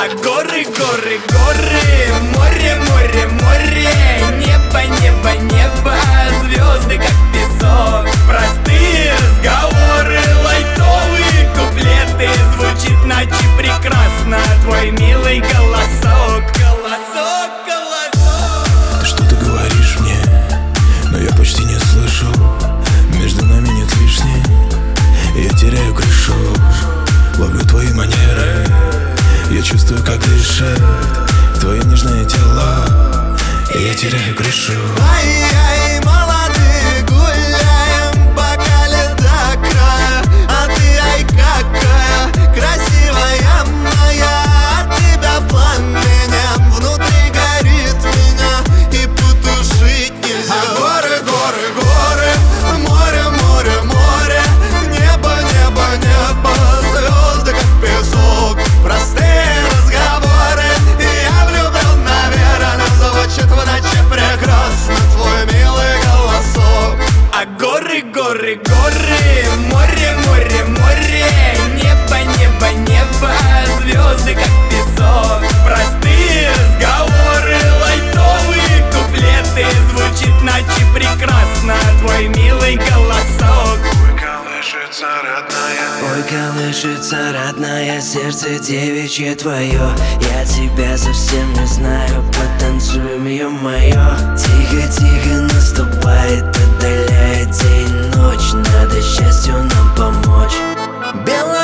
А горы, горы, горы, море, море, море, небо, небо, небо, звезды как песок. Простые разговоры, лайтовые куплеты, звучит ночи прекрасно твой милый голосок. Голосок, голосок. Что ты говоришь мне, но я почти не слышу. Между нами нет лишней, я теряю крышу. Ловлю твои манеры, я чувствую, как дышит твое нежное тело, и я теряю крышу. Ай-яй, молодые, гуляем, пока лет до края. А ты, ай, какая красивая моя. От тебя пламенем внутри горит меня, и потушить нельзя. А горы, горы, горы, море, море, море, небо, небо, небо, звезды как песок. Простые разговоры, я влюблен, наверное, звучит в ночи прекрасно твой милый голосок. А горы, горы, горы, море, море, море, небо, небо, небо, звезды как песок. Простые разговоры, лайтовые куплеты, звучит ночи прекрасно твой милый голосок. Ой, колышется родная, сердце девичье твое. Я тебя совсем не знаю, потанцуем, ё-моё. Тихо-тихо наступает, отдаляет день, ночь. Надо счастью нам помочь. Белая